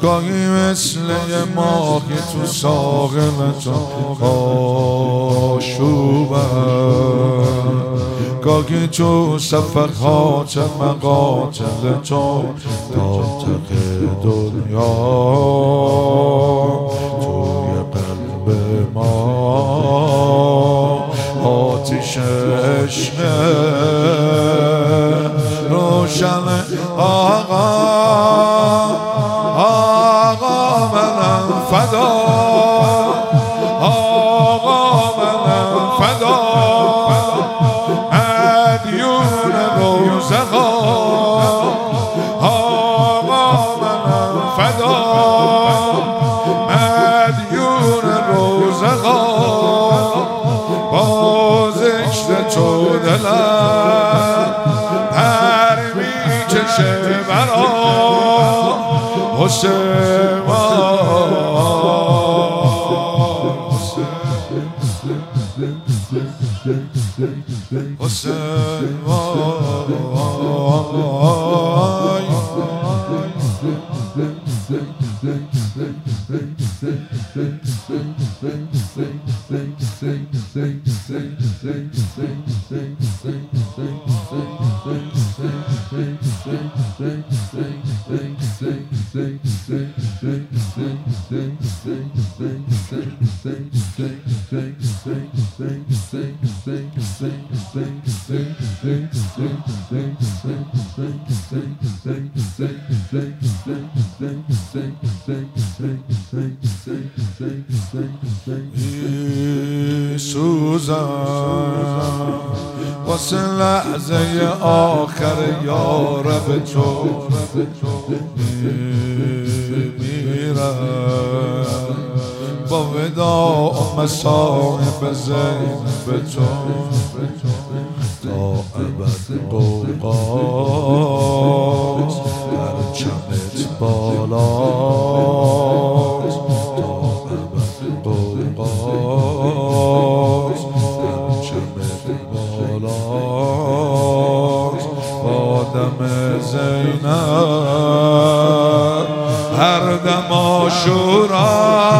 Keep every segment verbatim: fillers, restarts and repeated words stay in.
گاهی مثل یه ماهی تو ساقل تو آشوبم، گاهی تو صفحات مقاتل تو تا ته دنیا توی قلب ما آتش عشق روشن. آقا آقا منم فدا، آقا منم فدا، مدیون روزها، آقا منم فدا، مدیون روزها، با ذکر تو دلم پر میکشه برا حسین حسین سوزم واسه لحظه آخر یا رب تو میرم، با وداع مصائب زینب تو تا ابد قوقات پرچمت بالاست، تا ابد قوقات پرچمت بالاست، با دم زینب هر دم عاشورا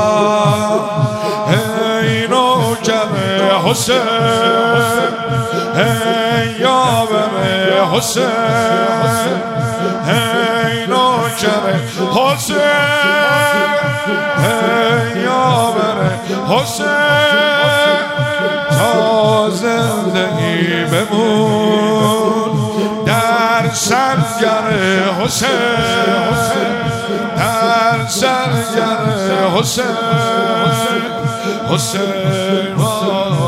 ای نوکر حسین، ای یاور حسین، ای نوکر حسین، ای یاور حسین، تا زندگی بمون در سرگر حسین، در سرگر حسین، حسین